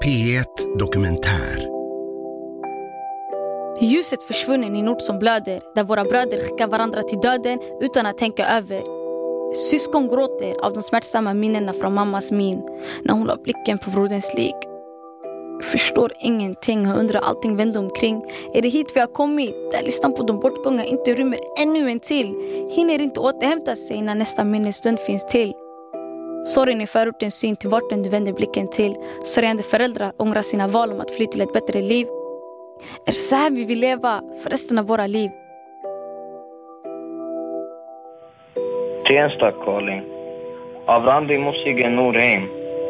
P1 Dokumentär. Ljuset försvunnen i nord som blöder, där våra bröder skickar varandra till döden utan att tänka över. Syskon gråter av de smärtsamma minnena från mammas min när hon la blicken på broderns lik. Förstår ingenting och undrar allting vände omkring. Är det hit vi har kommit? Där listan på de bortgångna inte rymmer ännu en till. Hinner inte återhämta sig när nästa minnesstund finns till. Sorgen i förortens syn till vart du vänder blicken till. Sörjande föräldrar ångrar sina val om att fly till ett bättre liv. Är så här vi vill leva för resten av våra liv? Tensta calling av Randi Mossigen Norheim.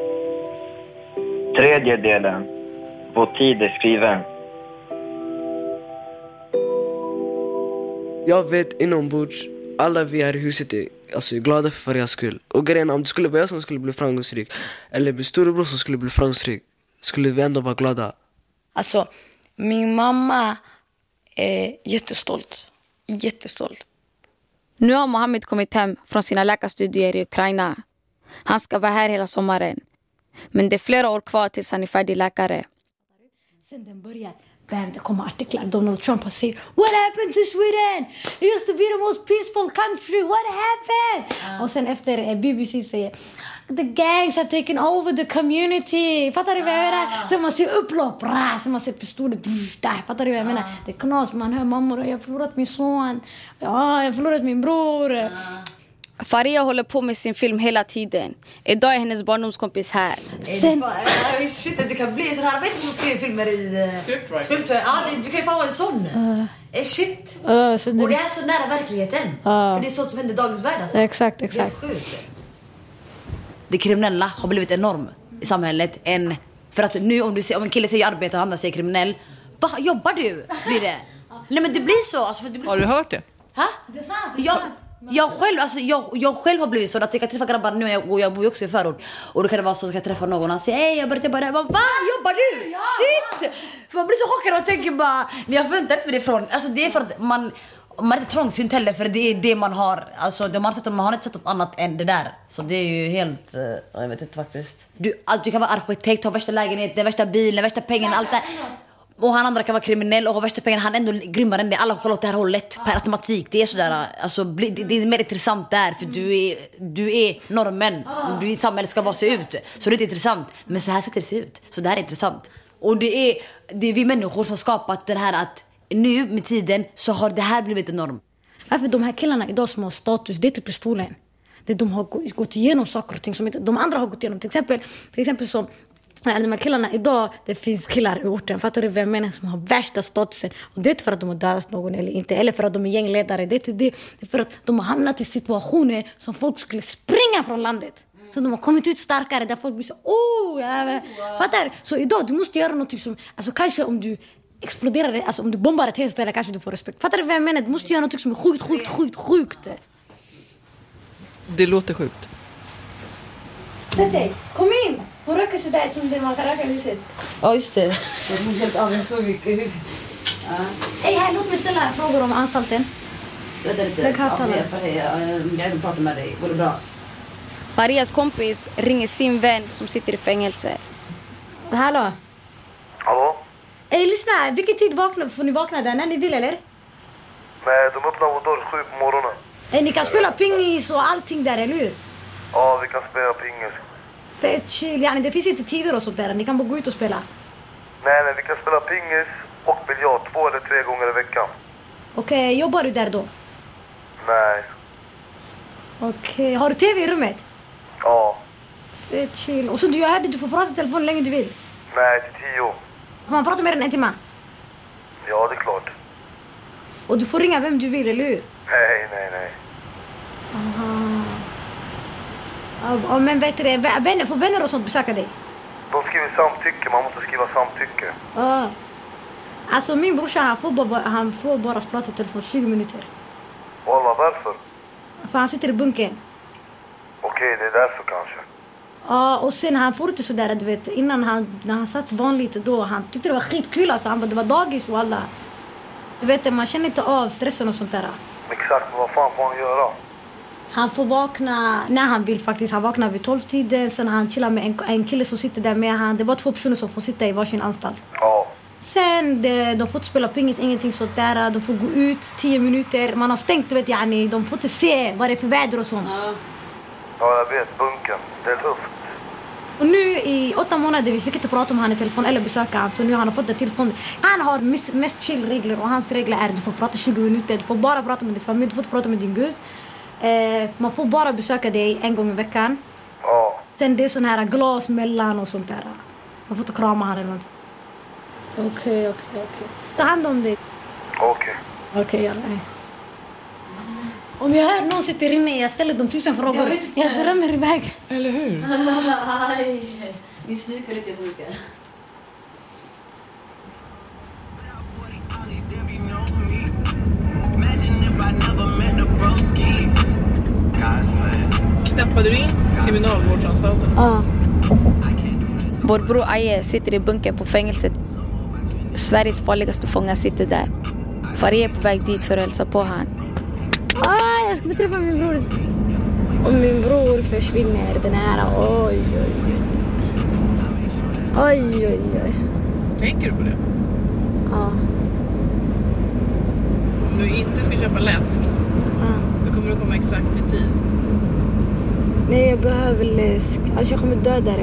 Tredje delen. Vår tid är skriven. Jag vet inombords, alla vi här i huset är glada för Farias skull. Och grejen, om det skulle vara jag som skulle bli framgångsrik eller min storebror som skulle bli framgångsrik, skulle vi ändå vara glada. Alltså, min mamma är jättestolt. Jättestolt. Nu har Mohammed kommit hem från sina läkarstudier i Ukraina. Han ska vara här hela sommaren. Men det är flera år kvar tills han är färdig läkare. Sen den börjar, bam, det kommer artiklar. Donald Trump har sagt, what happened to Sweden? It used to be the most peaceful country. What happened? Och sen efter BBC säger, the gangs have taken over the community. Fattar du vad jag menar? Sen man ser upplopp, sen man ser pistoler. Fattar du vad jag menar? Det är knas, man hör mammor, jag har förlorat min son. Ja, jag har förlorat min bror. Faria håller på med sin film hela tiden. Idag är hennes barndomskompis här. Sen... Shit, du kan bli så här. Vet du som skriver filmer i scriptwriter? Ja, du kan ju fan vara en sån. Shit. Och det är så nära verkligheten. För det är sånt som händer i dagens värld. Alltså. Exakt. Det är sjukt. Det kriminella har blivit enorm i samhället. För att nu om en kille säger arbete och andra säger kriminell, vad jobbar du? Blir det? Nej, men det blir så. Alltså, för det blir... Har du hört det? Ha? Det är sant. Jag själv har blivit så att jag kan träffa grabbar nu jag bor ju också i förort. Och då kan det vara så att jag träffa någon och säger jag börjar jobba där. Va? Jobbar du? Ja. Shit! För man blir så chockad och tänker bara, jag förväntar inte mig det ifrån. Alltså det är för att man är inte trångsynt heller, för det är det man har. Alltså man har inte sett något annat än det där. Så det är ju helt, jag vet inte faktiskt. Du kan vara arkitekt, ha värsta lägenheten, värsta bilen, värsta pengarna, allt det. Och han andra kan vara kriminell och ha värsta pengar. Han är ändå grymmare än det. Alla kollar åt det här hållet per automatik. Det är sådär, alltså, det är mer intressant där. För du är normen. Du i samhället ska vara se ut. Så det är inte intressant. Men så här ska det se ut. Så det här är intressant. Och det är vi människor som skapat det här att nu med tiden så har det här blivit en norm. Varför de här killarna idag som har status, det är typ pistolen. De har gått igenom saker och ting som inte de andra har gått igenom. Till exempel som de här killarna idag, det finns killar i orten, fattar du vem menar, som har värsta statusen. Och det är inte för att de har dödat någon eller inte, eller för att de är gängledare. Det är för att de har hamnat i situationer som folk skulle springa från landet. Så de har kommit ut starkare, där folk blir så, fattar du? Så idag, du måste göra något som, alltså kanske om du exploderar det, alltså om du bombar ett helt ställe kanske du får respekt. Fattar du vad jag menar? Du måste göra något som är sjukt. Det låter sjukt. Sätt dig, kom in! Hon röker så där som det man kan röka i huset. Ja, just det. Hon är helt avundsjuk i huset. Hej, här, låt mig ställa frågor om anstalten. Vänta lite. Jag vill prata med dig. Går det bra? Farias kompis ringer sin vän som sitter i fängelse. Hallå? Hallå? Hej, lyssna. Vilken tid får ni vakna där? När ni vill, eller? Nej, de öppnar vår dörr 7 på morgonen. Ni kan spela pingis och allting där, eller hur? Ja, vi kan spela pingis. Fett chill. Ja, det finns inte tider och sånt där. Ni kan bara gå ut och spela. Nej, vi kan spela pingis och biljard 2 eller 3 gånger i veckan. Okej, jobbar du där då? Nej. Okej, har du tv i rummet? Ja. Fett chill. Och så du hörde, du får prata i telefon länge du vill. Nej, till 10. Får man prata mer än 1 timme? Ja, det är klart. Och du får ringa vem du vill, eller hur? Nej. Aha. Men vet du det, får vänner och sånt besöka dig? De skriver samtycke, man måste skriva samtycke. Alltså min brorsa, han får bara prata i telefon 20 minuter. Wallah, varför? För han sitter i bunken. Okej, det är därför kanske. Ja, och sen han får inte sådär, du vet, innan när han satt vanligt då, han tyckte det var skitkul, alltså det var dagis och alla. Du vet, man känner inte av stressen och sånt där. Exakt, vad fan får han göra? Han får vakna när han vill faktiskt. Han vaknar vid 12-tiden. Sen han chillar med en kille som sitter där med han. Det var 2 personer som får sitta i varsin anstalt. Ja. Sen de får inte spela pingis, ingenting sånt där. De får gå ut 10 minuter. Man har stängt, vet jag. De får inte se vad det är för väder och sånt. Ja, jag vet. Bunken. Det är tufft. Och nu i 8 månader vi fick inte prata med han i telefon eller besöka han. Så nu han har fått det tillstånd. Han har mest chill regler. Och hans regler är du får prata 20 minuter. Du får bara prata med din familj. Du får inte prata med din gus. Man får bara besöka dig 1 gång i veckan. Ja. Sen det är sån här glas mellan och sånt där. Man får inte krama han eller något. Okej. Ta hand om dig. Okej, jalla. Om jag hör någon sitter inne, jag ställer dem 1000 frågor. Jag drömmer iväg. Eller hur? Min snukar inte så mycket. Knappade du in kriminalvårdsanstalten? Ja. Vår bror Aye sitter i bunkern på fängelset. Sveriges farligaste fångar sitter där. Faria är på väg dit för att hälsa på han. Jag ska beträffa min bror. Om min bror försvinner, den här. Oj. Tänker du på det? Ja. Om du inte ska köpa läsk, då kommer du komma exakt i tid. Nej, jag behöver läsk. Alltså jag kommer dö där.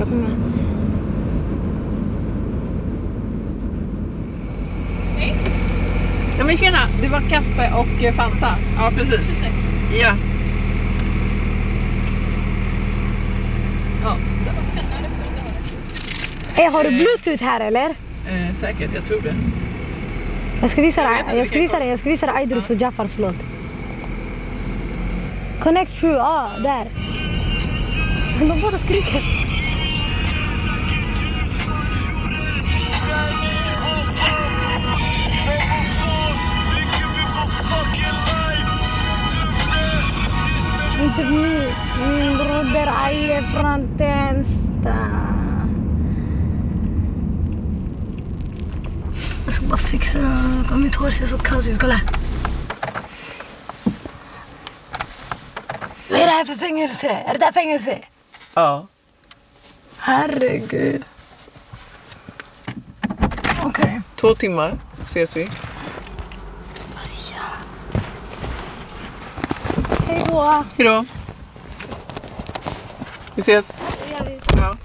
Ja men tjena, det var kaffe och Fanta. Ja precis. Ja. Har du Bluetooth här eller? Säkert, jag tror det. Jag ska visa dig Aydrus och Jaffars låt. Connect through, där. De båda skriker. Inte min broder Aye från Tensta. Jag ska bara fixa det. Mitt hår ser så kaos ut, kolla. Vad är det här för fängelse? Är det här fängelse? Ja. Herregud. Okej. 2 timmar ses vi. Hej då. Hejdå. Vi ses. Ja.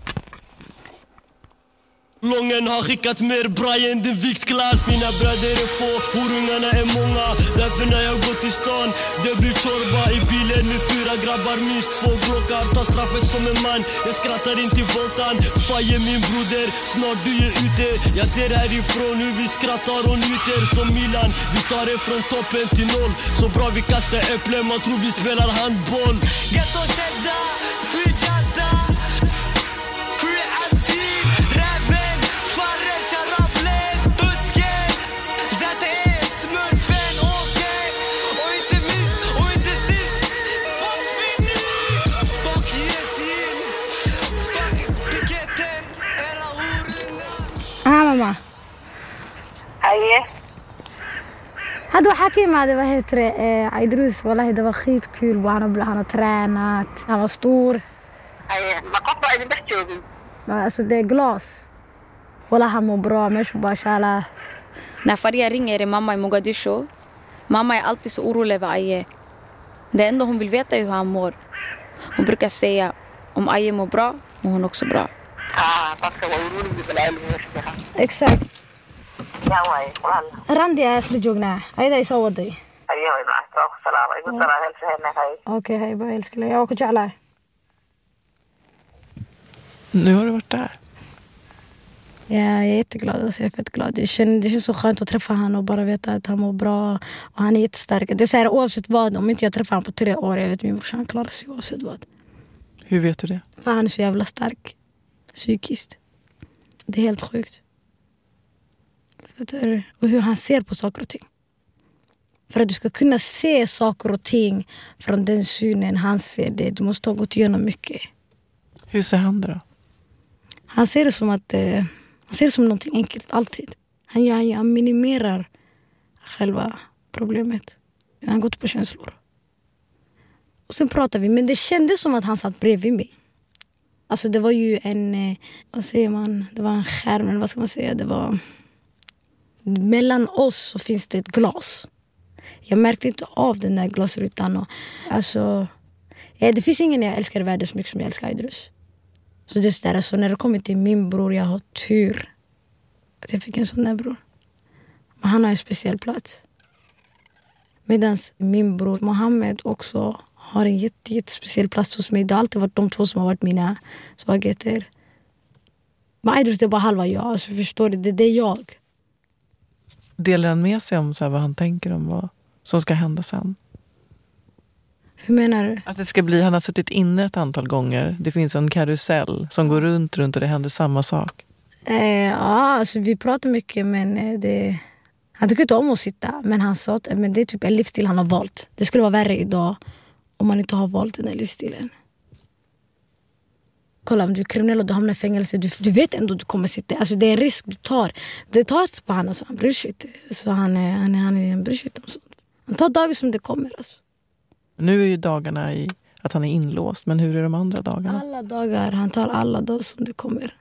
Lången har skickat mer Brian din viktklass. Mina bröder är få, horungarna är många. Därför när jag går till stan, det blir chorba i bilen med 4 grabbar, minst 2 glockar. Ta straffet som en man, jag skrattar inte i voltan. Faje min broder, snart du är ute. Jag ser härifrån hur vi skrattar och njuter som Milan. Vi tar det från toppen till 0. Så bra vi kastar äpplen, man tror vi spelar handboll. Ghetto Shedda, Free Jadda, Free Adi, Räven, Farren, Charables, Busken, ZTE, Smurfen, Åke. Och inte minst, och inte sist, fuck Finny, fuck Yesin, fuck Piketen, era horungar. Mamma. Aye. هذا حكي مع ده بهتر عيدروس والله ده بخيت كل وأنا tränat. Han var stor. Aye. ما قطع اللي بحكي. Alltså det är glas. Walla han mår bra, men bara shala. När Faria ringer är mamma i Mogadishu. Mamma är alltid så orolig över Aye. Det enda hon vill veta är hur han mår. Hon brukar säga om Aye mår bra, mår hon också bra. Exakt. Randi är slutjogna. Ayda är så wadday. Okej, hej bara älskling. Jag åker till alla. Nu har du varit där. Ja, jag är jätteglad. Alltså, jag är fett glad. Det känns så skönt att träffa han och bara veta att han mår bra. Och han är jättestark. Det är så här, oavsett vad. Om inte jag träffar han på 3 år. Jag vet min brorsa, han klarar sig oavsett vad. Hur vet du det? För han är så jävla stark. Psykiskt. Det är helt sjukt. Och hur han ser på saker och ting. För att du ska kunna se saker och ting från den synen han ser det. Du måste ha gått igenom mycket. Hur ser han det då? Han ser det som att han ser det som någonting enkelt, alltid. Han minimerar själva problemet. Han går på känslor. Och sen pratade vi, men det kändes som att han satt bredvid mig. Alltså det var ju en, vad säger man, det var en skärm, eller vad ska man säga, det var... Mellan oss så finns det ett glas. Jag märkte inte av den där glasrutan. Och, alltså, det finns ingen jag älskar i världen så mycket som jag älskar Aydrus. Så det där, alltså, när det kommer till min bror, jag har tur att jag fick en sån där bror. Men han har en speciell plats. Medan min bror Mohammed också har en jättespeciell plats hos mig. Det har alltid varit de två som har varit mina svagheter. Men Aydrus, det är bara halva jag. Alltså, förstår du? Det är jag. Delar han med sig om så här, vad han tänker om vad som ska hända sen? Hur menar du? Att det ska bli, han har suttit inne ett antal gånger. Det finns en karusell som går runt och det händer samma sak. Ja, alltså vi pratar mycket, men han tycker inte om att sitta. Men han sa att men det är typ en livsstil han har valt. Det skulle vara värre idag om man inte har valt den här livsstilen. Kolla, om du är kriminell och du hamnar i fängelse, du vet ändå att du kommer sitta. Alltså det är en risk du tar. Det tar på han, alltså, han bryr sig inte. Så han bryr sig inte om sånt. Han tar dagar som det kommer. Alltså. Nu är ju dagarna i att han är inlåst, men hur är de andra dagarna? Alla dagar, han tar alla dagar som det kommer.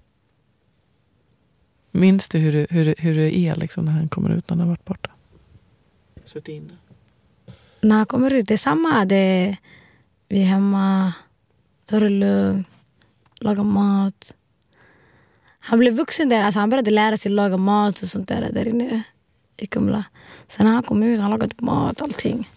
Minns du hur det är liksom, när han kommer ut när han har varit borta? Suttit inne. När han kommer ut, det är samma. Vi är hemma, tar det lugnt, lagar mat. Han blev vuxen där, alltså han började lära sig laga mat och sånt där inne i Kumla. Sen när han kom ut, han lagade mat, allting.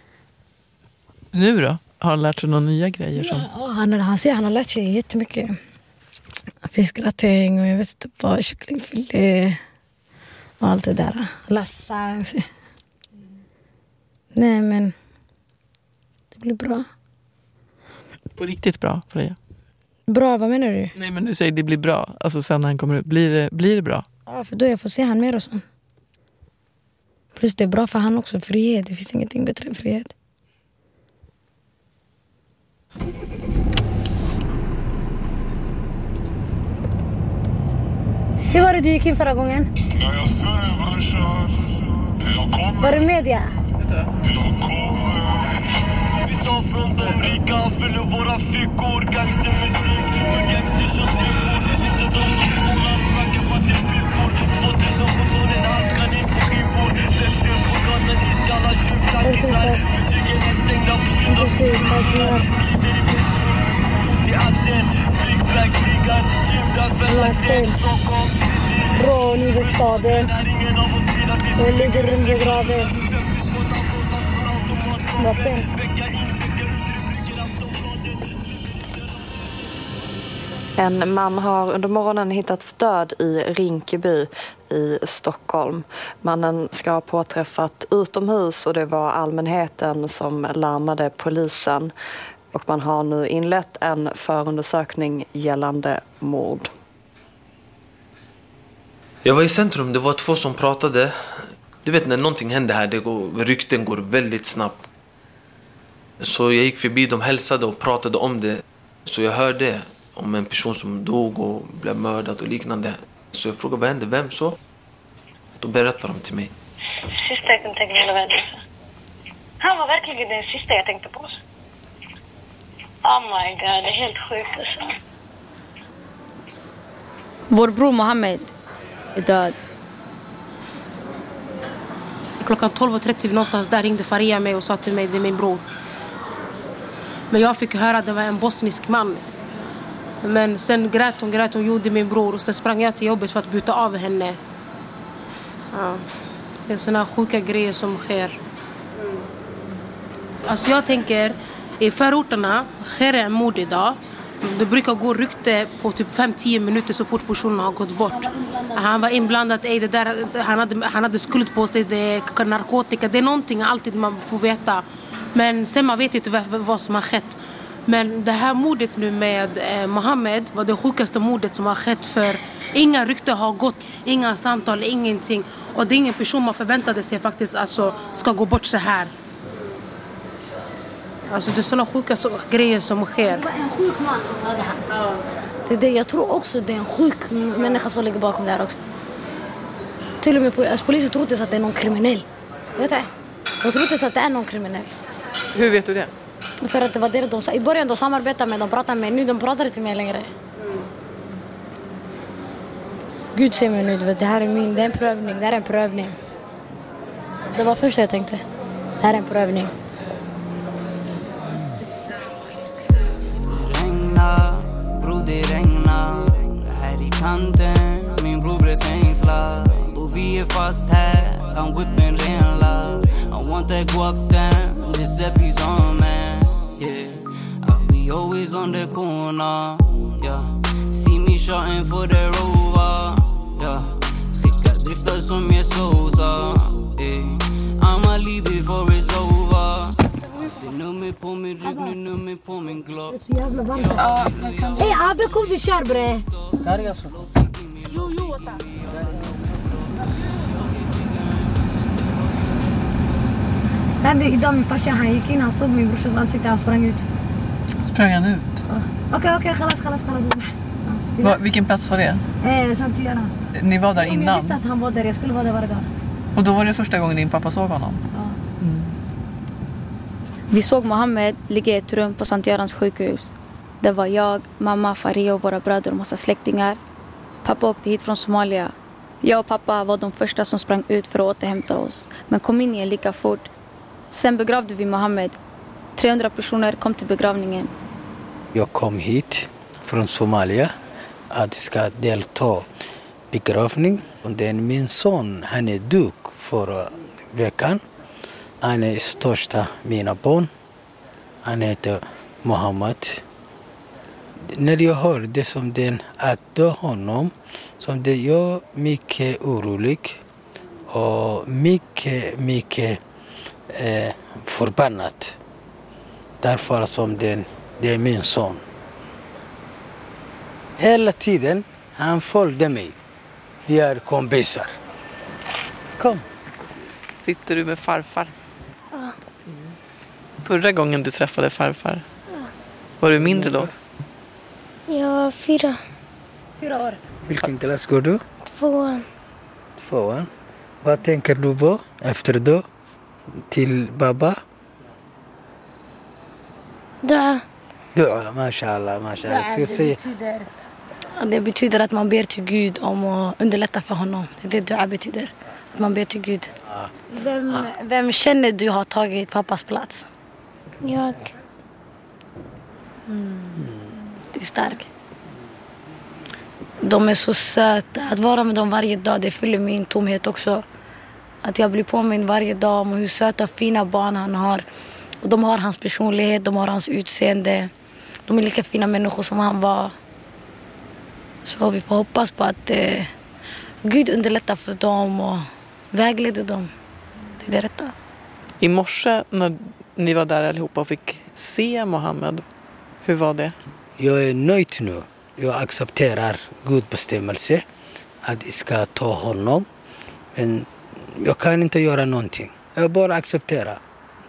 Nu då? Har han lärt sig några nya grejer? Ja, han har lärt sig jättemycket. Fiskgratäng och jag vet inte vad, kycklingfilé och allt det där. Lasagne. Nej, men det blir bra. På riktigt bra för dig? Bra, vad menar du? Nej, men du säger det blir bra. Alltså sen när han kommer ut, blir det bra? Ja, för då jag får se han mer och så. Plus det är bra för han också, frihet. Det finns ingenting bättre än frihet. Hur var det du gick in förra gången? Ja, jag ser dig, brorsan. Jag kommer. Var du media? Jag kommer. Vi tar från de rika, fyller våra fickor. Gangstermusik för gangsters och strippor. Inte de som skolar och rackar fattigpippor. 2017 en halv kanin på skivor. Växter på gatan, iskalla tjuvtankisar. Butikerna stängda på grund av flygningar. Glider i pistol med kofot i axeln. Big black krigar, trimdad Verlaxen. Stockholm city. Bra, huvudstaden. Jag ligger under graven. Vatten. En man har under morgonen hittats död i Rinkeby i Stockholm. Mannen ska ha påträffat utomhus och det var allmänheten som larmade polisen. Och man har nu inlett en förundersökning gällande mord. Jag var i centrum, det var två som pratade. Du vet när någonting händer här, rykten går väldigt snabbt. Så jag gick förbi, de hälsade och pratade om det. Så jag hörde om en person som dog och blev mördad och liknande. Så jag frågade, vad hände? Vem så? Då berättade de till mig. Sista jag kunde tänka hela världen. Han var verkligen den sista jag tänkte på. Oh my god, det är helt sjukt alltså. Vår bror Mohammed är död. Klockan 12:30 någonstans där ringde Faria mig och sa till mig, det är min bror. Men jag fick höra att det var en bosnisk man. Men sen grät hon gjorde min bror. Och sen sprang jag till jobbet för att byta av henne. Ja. Det är såna sjuka grejer som sker. Alltså jag tänker, i förorterna sker en mord idag. Det brukar gå rykte på typ 5-10 minuter så fort personen har gått bort. Han var inblandad i det där, han hade skuld på sig, det är narkotika. Det är någonting alltid man får veta. Men sen man vet inte vad som har skett. Men det här mordet nu med Mohammed var det sjukaste mordet som har skett, för inga rykte har gått, inga samtal, ingenting. Och det är ingen person man förväntade sig faktiskt alltså, ska gå bort så här. Alltså det är sådana sjuka grejer som sker. Det var en sjuk man som hade han. Det är det, jag tror också det är en sjuk människa som ligger bakom det här också. Till och med polisen tror inte att det är någon kriminell. Vet du? De tror inte att det är någon kriminell. Hur vet du det? För att det var det de sa. I början de samarbetade med, de pratade med. Nu de pratar inte med längre. Gud ser mig nu, det här är det är en prövning, det här är en prövning. Det var först jag tänkte. Det här är en prövning. Bror det regnar här i kanten. Min bror blev fängslad och vi är fast här. I'm whipping ren love. I want that guap down. Giuseppe's on man. Yeah, I'll be always on the corner. Yeah, see me shooting for the rover. Yeah, skicka driftar som jag Sosa. I'ma leave before it's over. Nummer på min rygg, nu nummer på min glock. Hej Abbe, kom vi kör bre. Där är så. Jo, idag min farsa han gick in, han såg min brorsas ansikte, han sprang ut. Sprang han ut? Okej, khalas. Vilken plats var det? Sankt Görans. Ni var där innan? Jag visste att han var där, jag skulle vara där varje dag. Och då var det första gången din pappa såg honom? Ja. Vi såg Mohammed ligga i ett rum på Sankt Görans sjukhus. Det var jag, mamma, Faria och våra bröder och massa släktingar. Pappa åkte hit från Somalia. Jag och pappa var de första som sprang ut för att återhämta oss. Men kom in igen lika fort. Sen begravde vi Mohammed. 300 personer kom till begravningen. Jag kom hit från Somalia att ska delta begravning. Och den min son, han är duk förra veckan. Han är största mina barn. Han heter Mohammed. När jag hör det som den att dö honom, som det gör mycket orolig och mycket förbannad. Därför som det är min son. Hela tiden han följde mig. Vi är kompisar. Kom. Sitter du med farfar? Ja. Förra gången du träffade farfar, var du mindre då? Jag var 4 år. Vilken klass går du? 2. Vad tänker du på efter då? Till baba? Dua, mashallah. Det betyder att man ber till Gud om att underlätta för honom. Det är det dua betyder. Att man ber till Gud. Vem känner du har tagit pappas plats? Jag. Du är stark. De är så söta. Att vara med dem varje dag, det fyller min tomhet också. Att jag blir påminn varje dag om hur söta och fina barn han har. Och de har hans personlighet, de har hans utseende. De är lika fina människor som han var. Så vi får hoppas på att Gud underlättar för dem och vägleder dem till det rätta. I morse när ni var där allihopa och fick se Mohammed, hur var det? Jag är nöjd nu. Jag accepterar Guds bestämmelse att jag ska ta honom. Men jag kan inte göra någonting. Jag bara accepterar.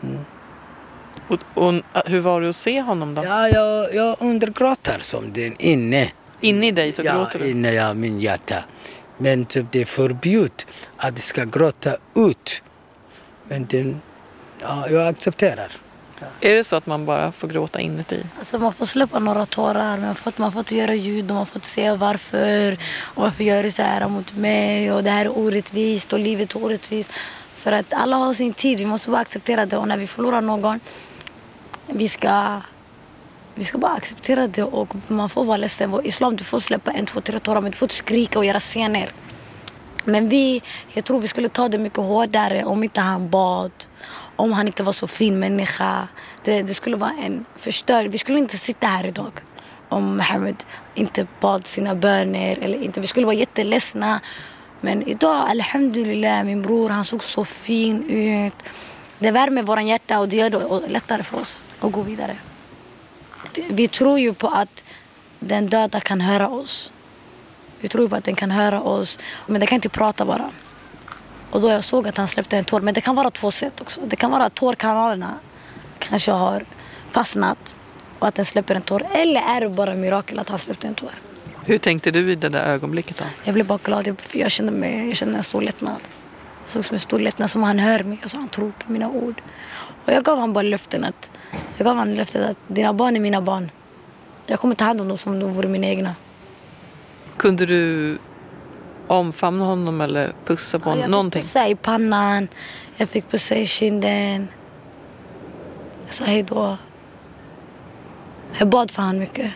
Och hur var det att se honom då? Ja, jag undergråter som den inne. Inne i dig så gråter du? Ja, inne i min hjärta. Men typ det är förbjudet att det ska gråta ut. Men jag accepterar. Ja. Är det så att man bara får gråta inuti? Alltså man får släppa några tårar. Man får göra ljud och man får se varför. Och varför gör du så här mot mig? Och det här är orättvist och livet är orättvist. För att alla har sin tid. Vi måste bara acceptera det. Och när vi förlorar någon, vi ska bara acceptera det. Och man får vara ledsen. Islam, du får släppa 1, 2, 3 tårar. Men du får skrika och göra scener. Men jag tror vi skulle ta det mycket hårdare om inte han bad. Om han inte var så fin människa. Det skulle vara en förstörd. Vi skulle inte sitta här idag om Mohammed inte bad sina böner. Eller inte. Vi skulle vara jätteledsna. Men idag, alhamdulillah, min bror, han såg så fin ut. Det värmer våran hjärta och det gör det lättare för oss att gå vidare. Vi tror ju på att den döda kan höra oss. Vi tror på att den kan höra oss. Men den kan inte prata bara. Och då jag såg att han släppte en tår. Men det kan vara 2 sätt också. Det kan vara att tårkanalerna kanske har fastnat. Och att den släpper en tår. Eller är det bara mirakel att han släppte en tår. Hur tänkte du i det där ögonblicket då? Jag blev bara glad. Jag kände en stor lättnad. Jag såg som en stor lättnad som han hör mig. Alltså han tror på mina ord. Och jag gav han bara löften att Jag gav honom löftet att dina barn är mina barn. Jag kommer ta hand om dem som de vore mina egna. Kunde du omfamna honom eller pussa på honom? Någonting? Jag fick pussa i pannan. Jag fick pussa i kinden. Jag sa hej då. Jag bad för han mycket.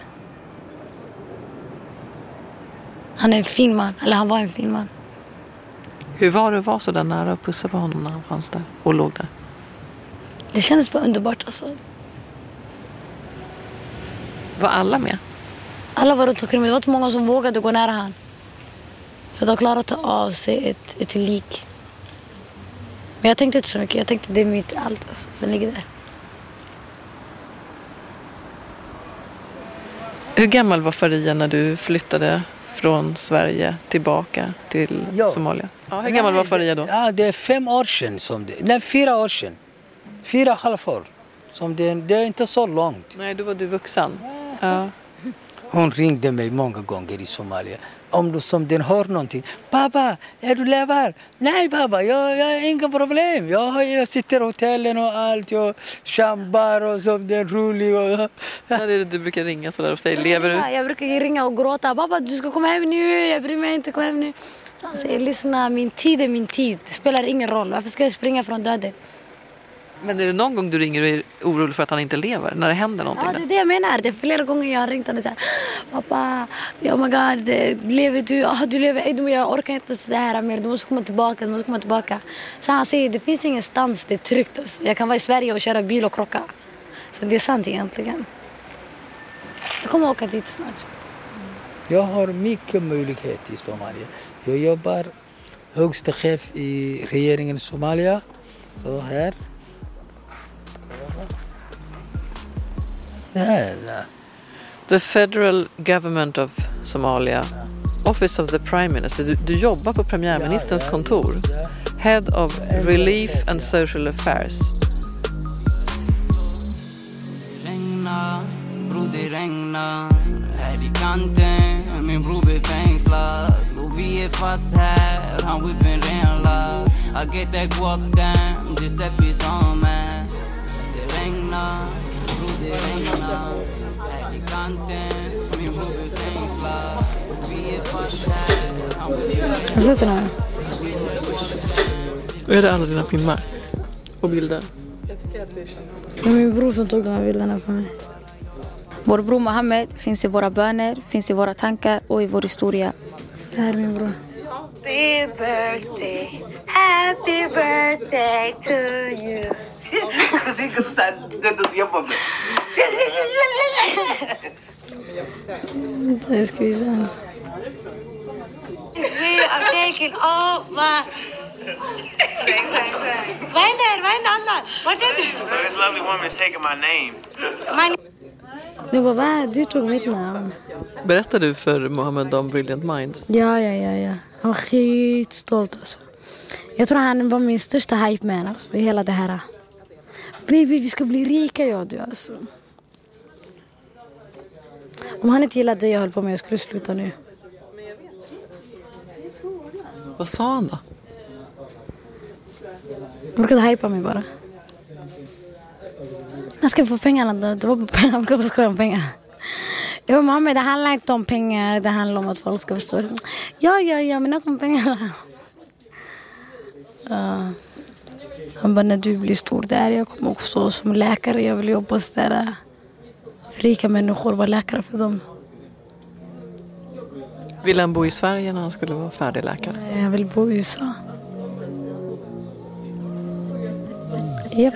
Han är en fin man. Eller han var en fin man. Hur var det att vara så där nära och pussa på honom när han fanns där och låg där? Det kändes bara underbart alltså. Var alla med? Alla var runt omkring mig. Det var inte många som vågade gå nära han. För de klarade att ta av sig ett lik. Men jag tänkte inte så mycket. Jag tänkte det är mitt allt alltså, som ligger där. Hur gammal var Faria när du flyttade från Sverige tillbaka till Somalia? Ja, hur gammal var Faria då? Ja, det är 5 år sedan. 4 år sedan. 4,5 år. Det är inte så långt. Nej, då var du vuxen. Ja. Hon ringde mig många gånger i Somalia. Om den hör någonting. Pappa, är du lever? Nej pappa, jag har inga problem. Jag sitter i hotellen och allt. Jag chambar och som det är roligt. När är det du brukar ringa så där hos dig? Lever du? Jag brukar ringa och gråta. Pappa, du ska komma hem nu. Jag bryr mig inte, kom hem nu. Så han säger, lyssna, min tid är min tid. Det spelar ingen roll. Varför ska jag springa från döden? Men är det någon gång du ringer och är orolig för att han inte lever? När det händer någonting? Ja, det är det jag menar. Det är flera gånger jag har ringt och sagt pappa, oh my god, lever du? Du lever. Jag orkar inte så här mer. Du måste komma tillbaka. Så han säger, det finns ingenstans, det är tryggt. Alltså. Jag kan vara i Sverige och köra bil och krocka. Så det är sant egentligen. Jag kommer åka dit snart. Jag har mycket möjlighet i Somalia. Jag jobbar högsta chef i regeringen i Somalia. Så här. The Federal Government of Somalia, Office of the Prime Minister. Du jobbar på premiärministerns kontor. Head of Relief and Social Affairs. Regna, broder regna. Här i kanten, min bror blir fängslad. Och vi är fast här, han whippen renlad. I get that guap down, Giuseppe on man. Det regna, broder regna. Här i kanten, min bror blir fängslad. Och vi är fast här, han whippen Vad sitter här? Är det alla dina filmer och bilder? Det är min bror som tog de här bilderna på mig. Vår bror Mohammed finns i våra böner, finns i våra tankar och i vår historia. Det här är min bror. Happy birthday to you. Jag ska visa henne. We are taking over. Vad händer Anna? Vad är det? So this lovely woman is taking my name. Jag bara, vad? Du tog mitt namn. Berättar du för Mohammed om Brilliant Minds? Ja. Han var skitstolt alltså. Jag tror han var min största hype man alltså, i hela det här. Baby, vi ska bli rika, jag och du alltså. Om han inte gillade det jag höll på med, jag skulle sluta nu. Vad sa han då? Han brukade hypa mig bara. Jag ska få pengarna då. Det var på pengar. Jag ska skoja om pengar. Jo, mamma, det handlar inte om pengar. Det handlar om att folk ska förstå. Ja, men jag kommer pengarna. Han bara, när du blir stor där. Jag kommer också som läkare. Jag vill jobba så där. För rika människor, vara läkare för dem. Vill han bo i Sverige när han skulle vara färdig läkare? Nej, jag vill bo i USA. Japp.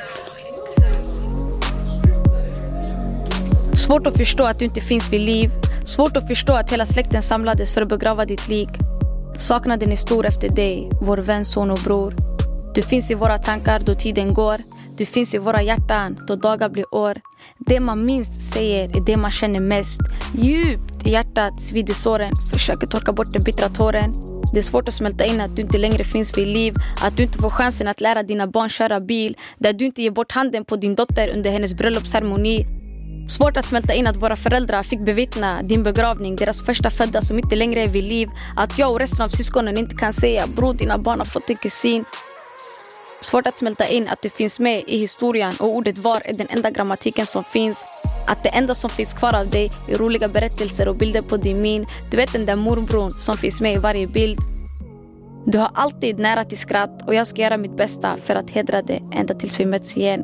Svårt att förstå att du inte finns vid liv. Svårt att förstå att hela släkten samlades för att begrava ditt lik. Saknaden är stor efter dig, vår vän, son och bror. Du finns i våra tankar då tiden går. Du finns i våra hjärtan då dagar blir år. Det man minst säger är det man känner mest. Djupt i hjärtat svider såren. Försöker torka bort den bittra tåren. Det är svårt att smälta in att du inte längre finns vid liv. Att du inte får chansen att lära dina barn köra bil. Där du inte ger bort handen på din dotter under hennes bröllopsceremoni. Svårt att smälta in att våra föräldrar fick bevittna din begravning. Deras första födda som inte längre är vid liv. Att jag och resten av syskonen inte kan säga: bror, dina barn har fått en kusin. Svårt att smälta in att du finns med i historien och ordet var är den enda grammatiken som finns. Att det enda som finns kvar av dig är roliga berättelser och bilder på din min. Du vet den där morbron som finns med i varje bild. Du har alltid nära till skratt och jag ska göra mitt bästa för att hedra det ända tills vi möts igen.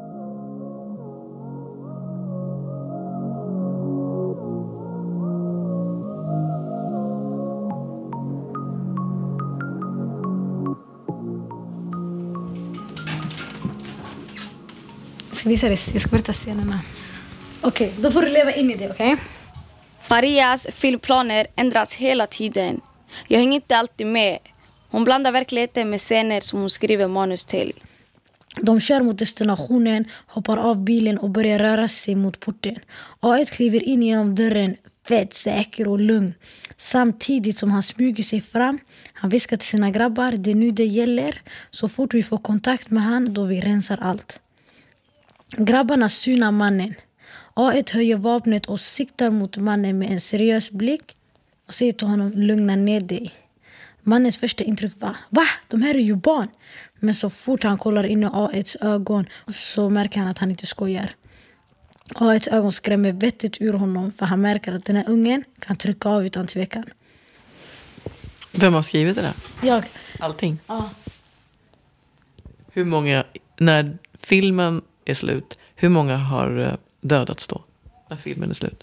Visa det, jag ska berätta scenerna. Okej, då får du leva in i det, okej? Farias filmplaner ändras hela tiden. Jag hänger inte alltid med. Hon blandar verkligheten med scener som hon skriver manus till. De kör mot destinationen, hoppar av bilen och börjar röra sig mot porten. A1 kliver in genom dörren, fett säker och lugn. Samtidigt som han smyger sig fram. Han viskar till sina grabbar, det är nu det gäller. Så fort vi får kontakt med han, då vi rensar allt. Grabbarna synar mannen. A1 höjer vapnet och siktar mot mannen med en seriös blick och säger till honom, lugna ner dig. Mannens första intryck var, va? De här är ju barn. Men så fort han kollar in i A1s ögon så märker han att han inte skojar. A1s ögon skrämmer vettigt ur honom för han märker att den här ungen kan trycka av utan tvekan. Vem har skrivit det där? Jag. Allting? Ja. Hur många, när filmen är slut, hur många har dödats då? När filmen är slut?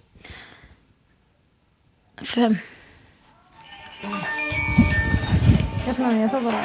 5. Jag såg bara.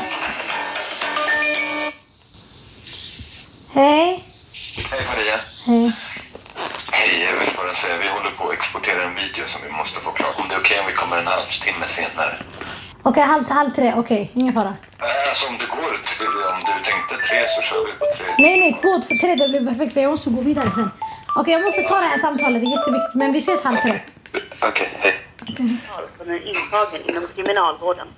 Hej. Hej Maria. Hej. Hej, jag vill bara säga, vi håller på att exportera en video som vi måste få klart. Om det är okej om vi kommer en halvtimme senare. Okej, halv 3. Okej, ingen fara. Alltså om det går, om du tänkte 3 så kör vi på 3. Nej, 2 för 3, det blir perfekt för jag måste gå vidare sen. Okej, jag måste ta det här samtalet, det är jätteviktigt. Men vi ses halv 3. Okej, hej. Som är intagen inom kriminalvården.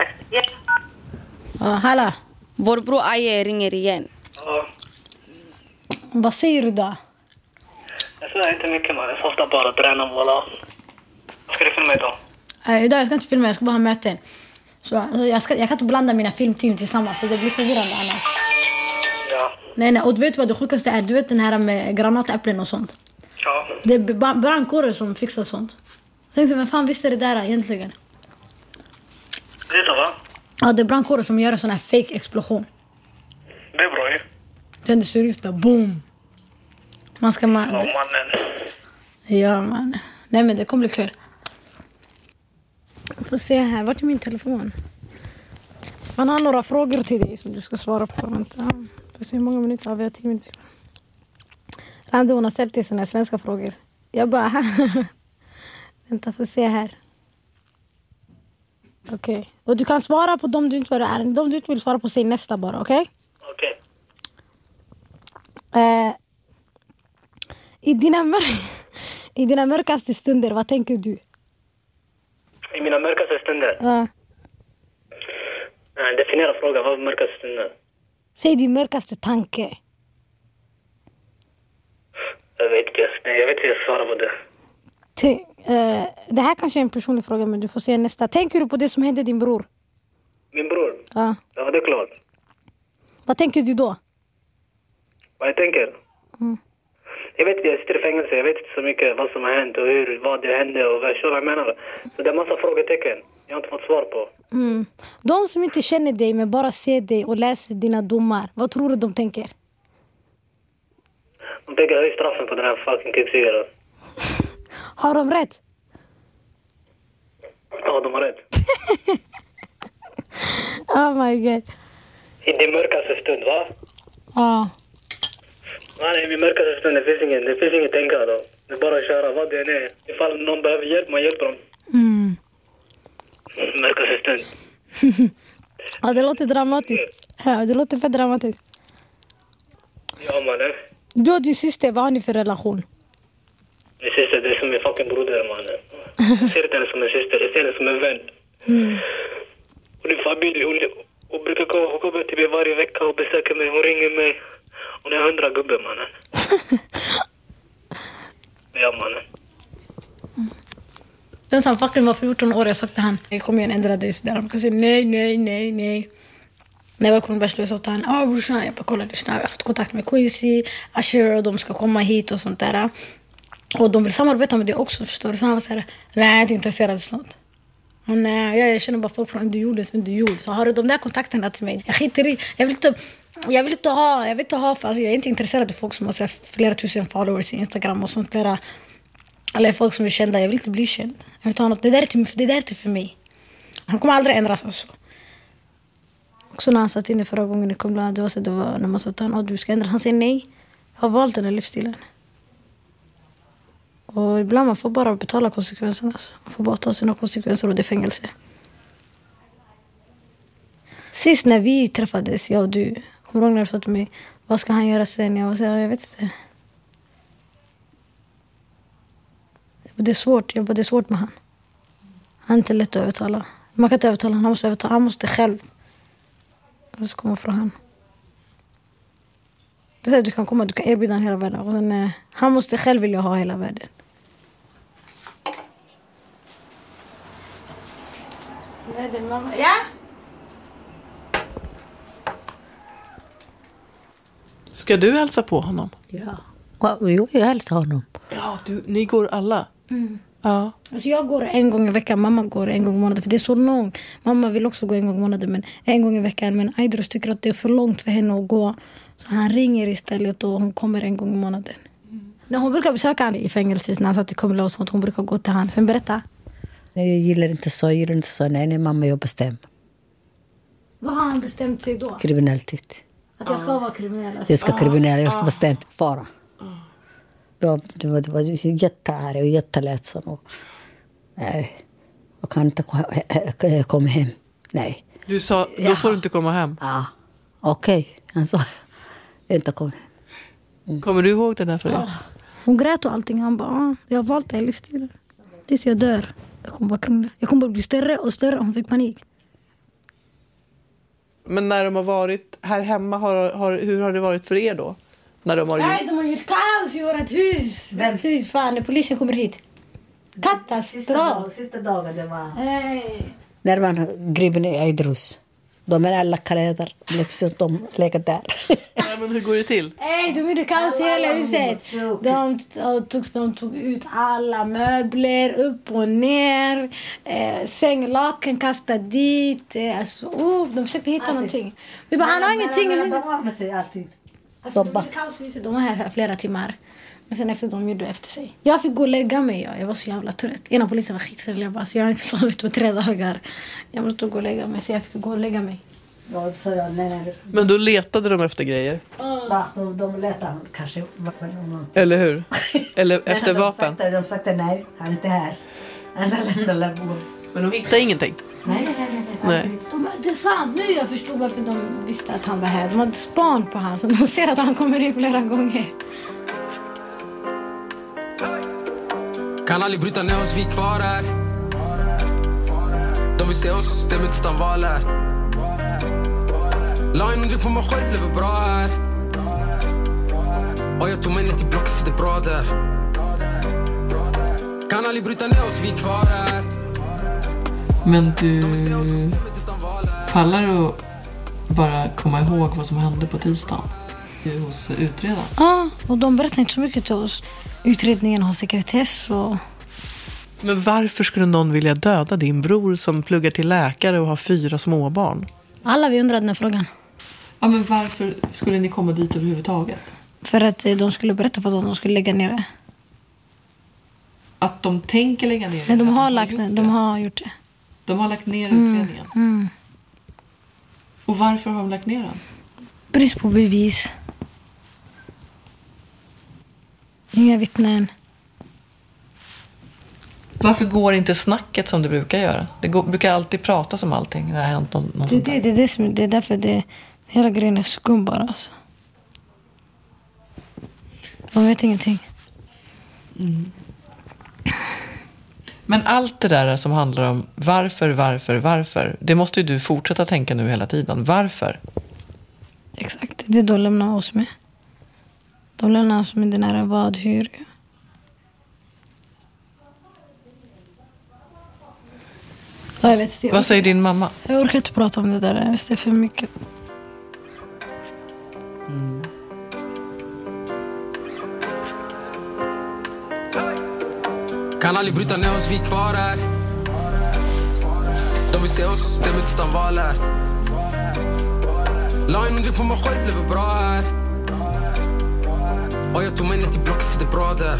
Hallå. Vår bror Aje ringer igen. Ja. Vad säger du då? Jag säger inte mycket man, jag får ofta bara träna måla. Ska du filma idag? Idag jag ska inte filma, jag ska bara ha möten. Så jag kan inte blanda mina filmteam tillsammans för det blir förvirrande annars. Ja. Nej, och du vet vad det sjukaste är? Du vet den här med granatäpplen och sånt. Ja. Det är brandkårer som fixar sånt. Så tänkte jag, men fan visste det där egentligen? Det är va? Ja, det är brandkårer som gör en sån här fake explosion. Det är bra ju. Sen det ser ut där, boom. Man ska... Ja, mannen. Ja, man. Nej, men det kommer bli kul. Jag får se här, vart är min telefon? Man har några frågor till dig som du ska svara på. Vänta, får se hur många minuter har vi? 10 minuter. Randi, hon har ställt dig såna här svenska frågor. Jag bara... Vänta, får se här. Okej. Och du kan svara på dem du inte vill svara på, sig nästa bara, okej? Okej. I dina mörkaste stunder, vad tänker du? I mina mörkaste stunder? Ja. Definiera frågan, vad är mörkaste stunder? Säg din mörkaste tanke. Jag vet inte jag ska svara på det. Det här kanske är en personlig fråga, men du får se nästa. Tänker du på det som hände din bror? Min bror? Ja. Ja, det är klart. Vad tänker du då? Vad jag tänker? Mm. Jag vet inte, jag sitter i fängelse. Jag vet inte så mycket vad som har hänt och vad det hände och vad jag menar. Så det är massa frågetecken. Jag har inte fått svar på. Mm. De som inte känner dig men bara ser dig och läser dina domar, vad tror du de tänker? De tänker höj straffen på den här fucking krigsgivaren. Har de rätt? Ja, de har rätt. Oh my god. I din mörkaste stund, va? Ja. Nej, i min mörkaste stund, det finns inget tänka då. Det är bara att köra vad det än är. Ifall någon behöver hjälp, man hjälper dem. Mm. Mörkaste stund. Ja, det låter dramatiskt. Ja, det låter för dramatiskt. Ja, mannen. Du och din syster, vad har ni för relation? Min syster, det är som min fucking broder, mannen. Jag ser inte henne som en syster, jag ser henne som en vän. Mm. Och din familj, hon brukar komma till mig varje vecka och besöka mig. Hon ringer mig. Hon är 100 gubbe, mannen. Ja, mannen. Sen han fucking var 14 år, jag sa till han, jag kommer igen ändra dig sådär. Han kan säga nej. När jag var i Kronobergs så sa han, brorsan, jag bara kolla, lyssna, jag har fått kontakt med Quincy, Asher och de ska komma hit och sånt där. Och de vill samarbeta med det också, förstår du? Så han var så här, nej, jag är inte intresserad av sånt. Och nej, jag känner bara folk från underjord. Så har du de där kontakterna till mig? Jag skiter i, jag vill inte ha, för alltså, jag är inte intresserad av folk som har flera tusen followers i Instagram och sånt där. Eller folk som är kända, jag vill inte bli känd. Jag vill ta något, det där är till för mig. Han kommer aldrig ändras alltså. Också när han satt inne förra gången i Kumla, det var när man sa till honom, du ska ändra. Han säger nej, jag har valt den här livsstilen. Och ibland man får bara betala konsekvenserna. Alltså. Man får bara ta sina konsekvenser och det fängelse. Sist när vi träffades, jag och du, kommer du ihåg när du sa till mig, vad ska han göra sen? Jag sa, jag vet inte. Det är svårt, det är svårt med han. Han är inte lätt att övertala. Man kan inte övertala, han måste övertala, han måste själv. Och så kommer från han. Det är att du kan komma, du kan erbjuda han hela världen. Och sen, han måste själv vilja ha hela världen. Nej, det är mamma. Ja? Ska du hälsa på honom? Ja. Jo, jag hälsar honom. Ja, ni går alla? Mm. Ja. Alltså jag går en gång i veckan, mamma går en gång i månaden. För det är så långt. Mamma vill också gå en gång i månaden, men en gång i veckan. Men Aydros tycker att det är för långt för henne att gå. Så han ringer istället och hon kommer en gång i månaden. När hon brukar besöka honom i fängelset, när han satt i Kumla och sånt, hon brukar gå till honom. Sen berätta. Nej, jag gillar inte så. Nej, mamma, jag bestämmer. Vad har han bestämt sig då? Kriminalitet. Att jag ska vara kriminell? Alltså. Jag ska kriminell, jag ska bestämt vara. Det var jättearg och jätteledsen. Nej, jag kan inte komma hem. Nej. Du sa, då får du inte komma hem? Ja, okej. Han sa, inte komma hem. Kommer du ihåg det där för dig? Hon grät och allting. Han bara, jag har valt det i livstiden. Tills jag dör. Jag kommer bara krångla. Jag kommer bara bli större och större. Hon fick panik. Men när de har varit här hemma, hur har det varit för er då? När de har Nej, de har gjort kaos i vårt hus. Fy fan, när polisen kommer hit. Katastrof. Sista dagen det var... När man griper ner Aydros. De är alla kläder. De lägger där. Ja, men hur går det till? De gjorde kaos i hela huset. De tog ut alla möbler, upp och ner. Sänglaken kastade dit. De försökte hitta någonting. Vi bara, han har ingenting i huset. De ordnar sig alltid. Alltså, de gjorde kaos i huset. De var här flera timmar. Men sen efter de gjorde efter sig. Jag fick gå och lägga mig. Jag var så jävla trött. Ena polisen var skitsnäll. Jag bara, så jag har inte slagit på 3 dagar. Jag måste gå och lägga mig. Så jag fick gå och lägga mig. Ja, så jag, nej. Men då letade de efter grejer? De letade kanske. Eller hur? Eller efter vapen? De sagde nej, han är inte här. Men de hittade ingenting? Nej. Det är sant. Nu jag förstod varför de visste att han var här. De hade span på han. Så de ser att han kommer in flera gånger. Kan aldrig bryta ner oss, vi kvar här. De vill se oss systemet utan val här. La en undring på mig själv, blev bra här. Och jag tog mig ner till blocket för det bra där. Kan aldrig bryta ner oss, vi kvar här. Men du pallar du bara komma ihåg vad som hände på tisdagen hos utredaren? Ja, och de berättade inte så mycket till oss. Utredningen har sekretess och... Men varför skulle någon vilja döda din bror som pluggar till läkare och har 4 småbarn? Alla vi undrade den här frågan. Ja, men varför skulle ni komma dit överhuvudtaget? För att de skulle berätta för att de skulle lägga ner det. Att de tänker lägga ner det? Nej, de har gjort det. De har lagt ner utredningen? Mm. Och varför har de lagt ner den? Brist på bevis. Inga vittnen. Varför går inte snacket som det brukar göra? Det brukar alltid pratas om allting när det har hänt något sånt där. Det är därför hela grejen är skum bara. Alltså. Man vet ingenting. Mm. Men allt det där som handlar om varför, det måste ju du fortsätta tänka nu hela tiden. Varför? Exakt, det de lämnar oss med. De lämnar oss med den här vad, hur. Ja, jag vet inte. Vad säger din mamma? Jag orkar inte prata om det där. Det är för mycket. Kan aldrig bryta ner oss, vi kvar här. De vill se oss, systemet utan val här. La en undring på mig själv, blev bra här. Och jag tog mig ner till blocket för det bra där.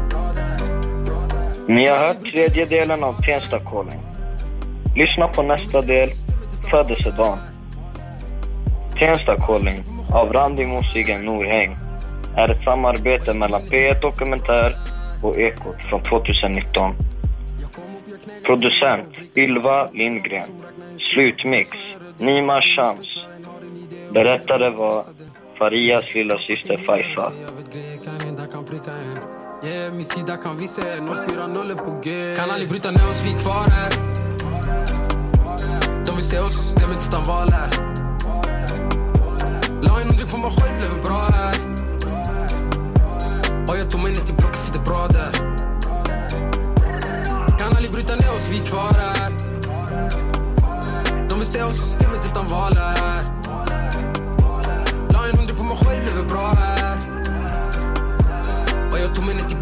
Ni har hört tredje delen av Tensta Calling. Lyssna på nästa del, födelsedagen. Tensta Calling av Randi Musigen Norhäng är ett samarbete mellan P1 Dokumentär och Ekot från 2019. Producent Ylva Lindgren. Slutmix Nima Shams. Berättare var Farias lilla syster Faifa. Yeah, min sida kan vi se 040 på G. Kan aldrig bryta ner oss, vi kvar här. De vill se oss, systemet utan val här. La en undring på mig själv, blev bra här. Och jag tog mig ner till blocket för det bra där. Kan aldrig bryta ner oss, vi kvar här. De vill se oss, systemet utan val här. La en undring på mig själv, blev bra här. Och jag tog mig ner till